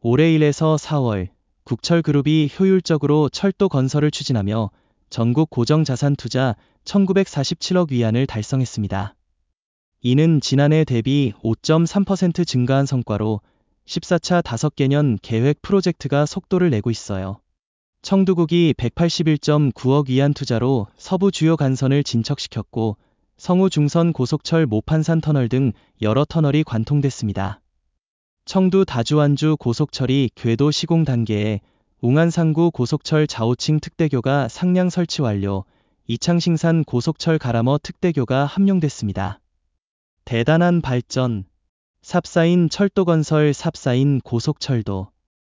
올해 1에서 4월 국철그룹이 효율적으로 철도 건설을 추진하며 전국 고정자산 투자 1947억 위안을 달성했습니다. 이는 지난해 대비 5.3% 증가한 성과로 14차 5개년 계획 프로젝트가 속도를 내고 있어요. 청두국이 181.9억 위안 투자로 서부 주요 간선을 진척시켰고 성우 중선 고속철 모판산 터널 등 여러 터널이 관통됐습니다. 청두 다주완주 고속철이 궤도 시공 단계에 웅안상구 고속철 좌우층 특대교가 상량 설치 완료, 이창싱산 고속철 가라머 특대교가 함용됐습니다. 대단한 발전. 삽사인 철도건설 삽사인 고속철도